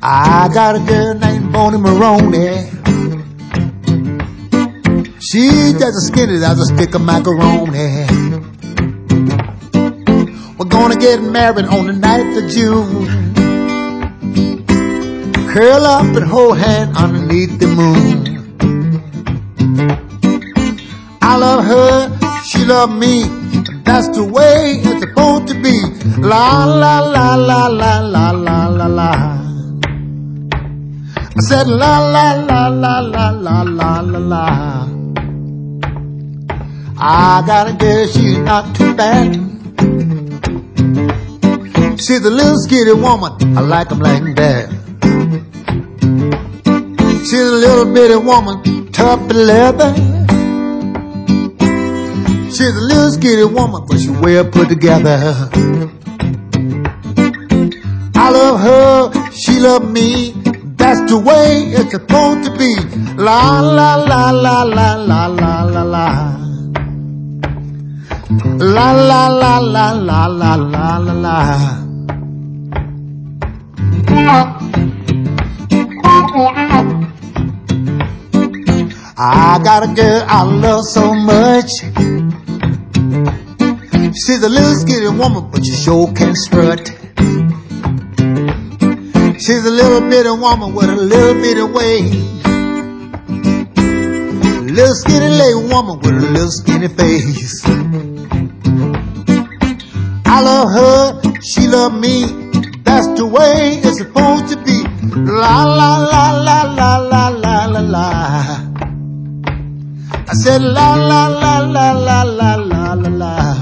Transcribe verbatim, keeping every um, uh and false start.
I got a girl named Bonnie Maroney. She's just as skinny as a stick of macaroni. We're gonna get married on the ninth of June. Curl up and hold hand underneath the moon. I love her, she love me. That's the way it's supposed to be. La la la la la la la la la. I said la la la la la la la la la. I got a girl, she's not too bad. She's a little skinny woman, I like 'em like that. She's a little bitty woman, tough and leather. She's a little skinny woman, but she's well put together. I love her, she love me. That's the way it's supposed to be. La la la la la la la la la. La la la la la la la la la. I got a girl I love so much. She's a little skinny woman, but she sure can strut. She's a little bitty woman with a little bitty waist. Little skinny lady woman with a little skinny face. I love her, she love me. That's the way it's supposed to be. La la la la la la la la la. I said la la la la la la la la la.